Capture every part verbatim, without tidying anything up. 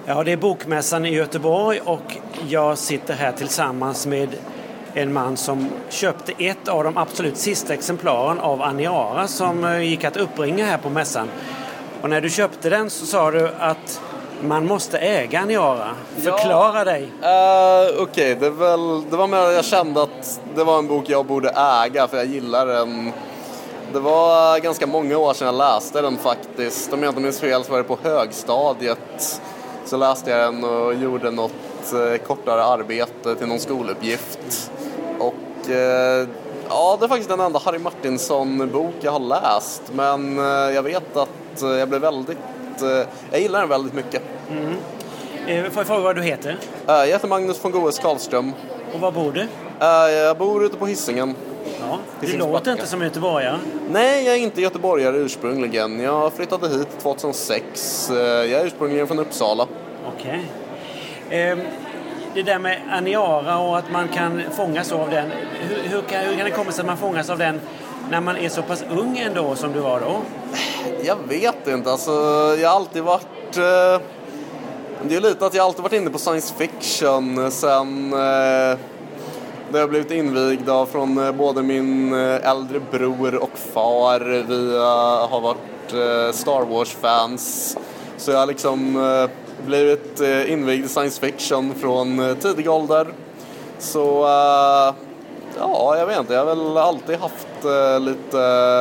Ja, det är Bokmässan i Göteborg och jag sitter här tillsammans med en man som köpte ett av de absolut sista exemplaren av Aniara som gick att uppringa här på mässan. Och när du köpte den så sa du att man måste äga Aniara. Förklara ja, dig. Uh, Okej, okay. det, det var mer att jag kände att det var en bok jag borde äga för jag gillar den. Det var ganska många år sedan jag läste den faktiskt. Om jag inte minns fel så var det på högstadiet. Så läste jag den och gjorde något eh, kortare arbete till någon skoluppgift. Och eh, ja, det är faktiskt den enda Harry Martinson-bok jag har läst. Men eh, jag vet att eh, jag blev väldigt... Eh, jag gillar den väldigt mycket. Mm. Eh, får jag fråga vad du heter? Eh, jag heter Magnus von Goes Karlström. Och var bor du? Eh, jag bor ute på Hisingen. Ja, du låter inte som göteborgare. Nej, jag är inte göteborgare ursprungligen. Jag flyttade hit tjugohundrasex. Jag är ursprungligen från Uppsala. Okej. Okay. Det där med Aniara och att man kan fångas av den. Hur, hur, kan, hur kan det komma sig att man fångas av den när man är så pass ung ändå som du var då? Jag vet inte. Alltså, jag har alltid varit... Det är lite att jag alltid varit inne på science fiction sen... Det har blivit invigd av från både min äldre bror och far. Vi har varit Star Wars-fans. Så jag har liksom blivit invigd i science fiction från tidig ålder. Så ja, jag vet inte. Jag har väl alltid haft lite...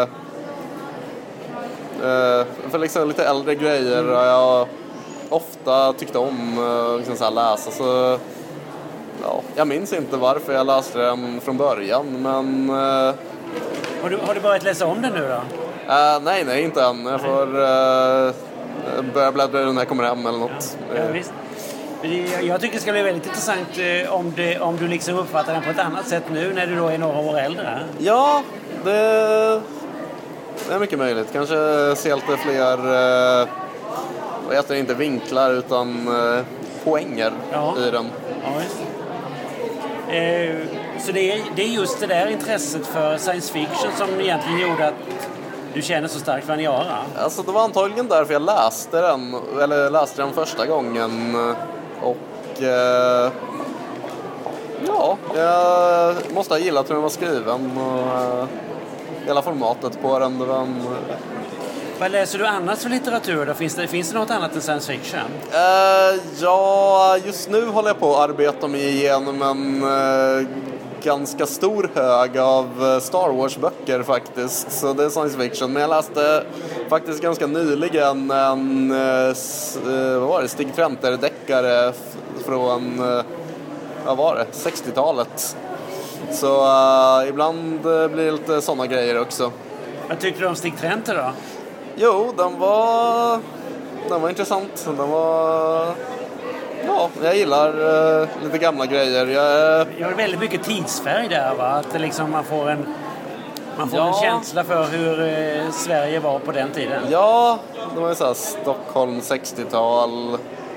För liksom lite äldre grejer har jag ofta tyckt om liksom så här läsa. Så... Ja, jag minns inte varför jag läste den från början, men... Uh... Har du, har du börjat läsa om den nu då? Uh, nej, nej, inte än. Jag får uh, börja bläddra när jag kommer hem eller något. Ja, visst. Jag tycker det ska bli väldigt intressant om, det, om du liksom uppfattar den på ett annat sätt nu när du då är några år äldre. Ja, det, det är mycket möjligt. Kanske se lite fler, uh, vad heter det, inte vinklar utan uh, poänger ja. i den. Ja, just det. Så det är, det är just det där intresset för science fiction som egentligen gjorde att du känner så starkt för Aniara? Alltså det var antagligen därför jag läste den, eller läste den första gången. Och eh, ja, jag måste ha gillat hur den var skriven och eh, hela formatet på den. Det var en, Vad läser du annars för litteratur då? Finns det, finns det något annat än science fiction? Uh, ja, just nu håller jag på att arbeta mig igenom en uh, ganska stor hög av Star Wars-böcker faktiskt. Så det är science fiction. Men jag läste faktiskt ganska nyligen en uh, vad var det? Stig Trenter-deckare från uh, vad var det? sextiotalet. Så uh, ibland blir det lite sådana grejer också. Vad tycker du om Stig Trenter då? Jo, den var den var intressant. Den var ja, jag gillar uh, lite gamla grejer. Jag Jag har väldigt mycket tidsfärg där va, att liksom man får en man får ja. en känsla för hur uh, Sverige var på den tiden. Ja, det var ju så här Stockholm sextiotal.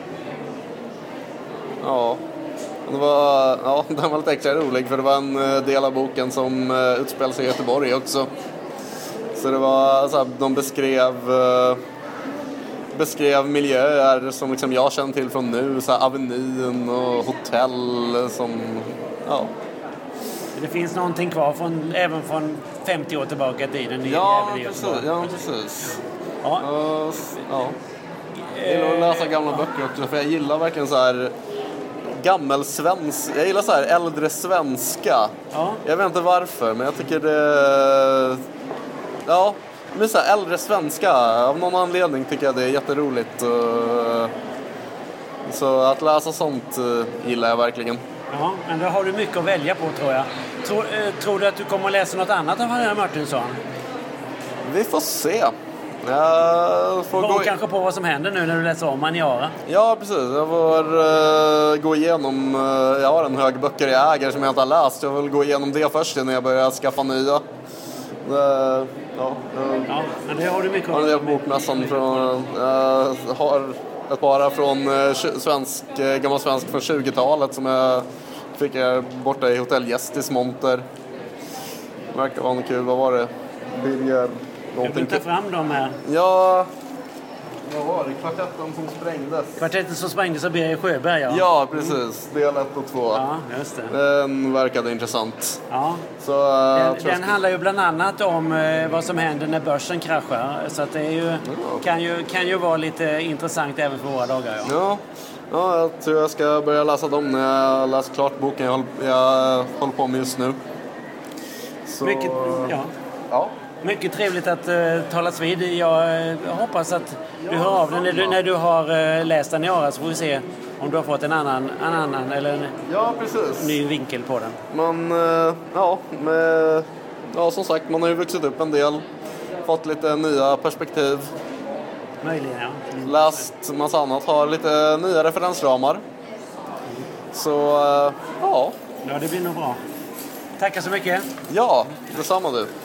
Ja. Det var ja, den var lite extra rolig för det var en del av boken som uh, utspelar sig i Göteborg också. Så det var så här, de beskrev beskrev miljöer som liksom jag känner till från nu, så här Avenyn och hotell som ja. Det finns någonting kvar från även från femtio år tillbaka i tiden. Ja, precis. Ja, precis. Ja. Uh, ja. Jag gillar att läsa gamla böcker också för jag gillar verkligen så här gammelsvensk. Jag gillar så här äldre svenska. Ja. Jag vet inte varför, men jag tycker det ja, men så här äldre svenska av någon anledning tycker jag det är jätteroligt. Så att läsa sånt gillar jag verkligen. Ja, men då har du mycket att välja på tror jag. Tror, eh, tror du att du kommer att läsa något annat av Harry Martinson? Vi får se. Jag får gå i... kanske på vad som händer nu när du läser om Aniara. Ja, precis. Jag får uh, gå igenom... Uh, jag har en hög böcker jag äger som jag inte har läst. Jag vill gå igenom det först innan jag börjar skaffa nya. Det, ja, jag, ja, men det har du mycket har en del på Bokmässan från... Jag uh, har ett par från uh, svensk, uh, gammal svensk från tjugotalet som jag fick uh, borta i Hotell Gästis monter. Det verkar vara något kul. Vad var det? Birger... Jag vill ta fram dem här. Ja, vad var det? Kvartetten som sprängdes. Kvartetten som sprängdes av Birger Sjöberg, ja. Ja, precis. Del ett och två. Ja, just det. Den verkade intressant. Ja. Så, uh, den tror den jag... handlar ju bland annat om uh, vad som händer när börsen kraschar. Så att det är ju, ja. kan, ju, kan ju vara lite intressant även för våra dagar. Ja. Ja. Ja, jag tror jag ska börja läsa dem när jag läst klart boken jag håller, jag håller på med just nu. Så... Mycket, ja. Ja. Mycket trevligt att uh, talas vid. Jag uh, hoppas att du hör av dig när du, när du har uh, läst Aniara, så får vi se om du har fått en annan, en annan eller en ja, precis. ny vinkel på den. Man, uh, ja, med, ja, som sagt, man har ju vuxit upp en del, fått lite nya perspektiv. Möjligen, ja. Mm. Läst massa annat, har lite nya referensramar. Så, uh, ja. Ja, det blir nog bra. Tackar så mycket. Ja, detsamma du.